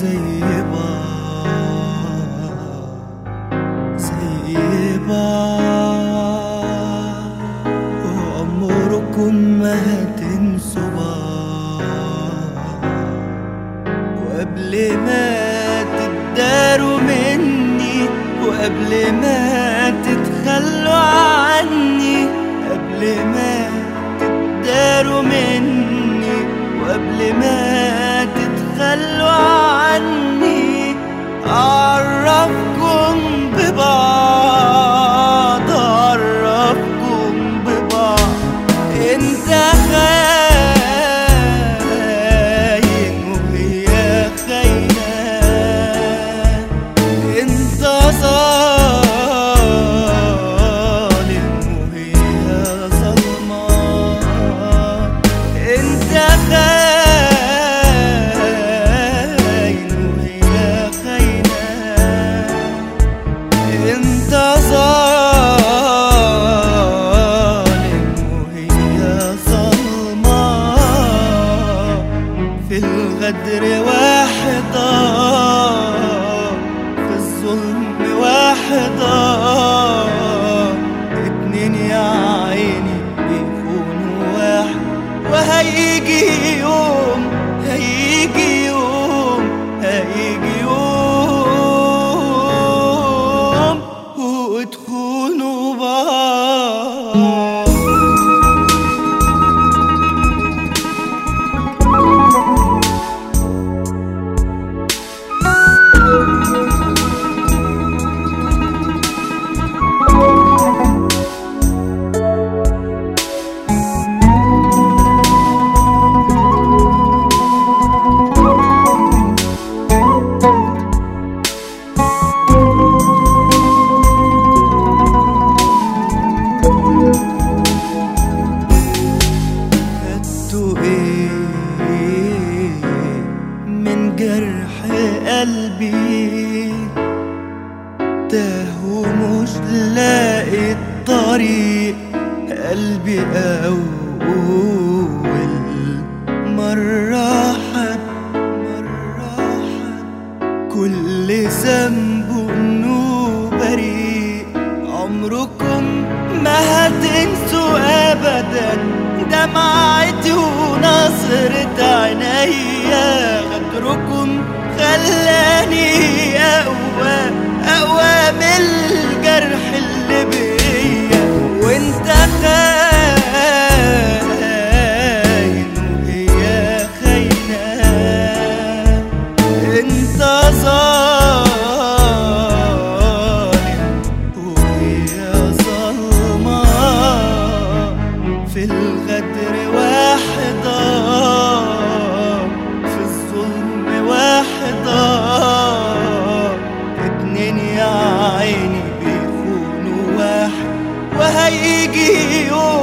زي بعض زي بعض، وعمركم ما هتنسوا بعض. وقبل ما تتداروا مني، وقبل ما تتخلوا عني، قبل ما تتداروا مني، وقبل ما تتخلوا عني، أعرفكم ببعض، أعرفكم ببعض. انت خاين وهي خاينة، انت ظالم وهي ظلمة، انت خاين وهي خاينة، انت ظالم وهي ظلمة. في الغدر واحدة، في الظلم واحدة، اتنين يا عيني بيخونوا واحد. وهيجي يوم، هيجي يوم، هيجي يوم وتخونوا بعض. من جرح قلبي تاه ومش لاقي الطريق. قلبي أول مرة حد كل ذنبه إنه بريء. عمركم ما هتنسوا أبدا دمعتي ونظرة عينيا. غدركم خلاني أقوى من الجرح اللي بيا. وانت خاين وهي خاينة، انت ظالم وهي ظلمة. في الغدر واحدة، في الظلم واحدة، اتنين يا عيني بيخونوا واحد. وهيجي يوم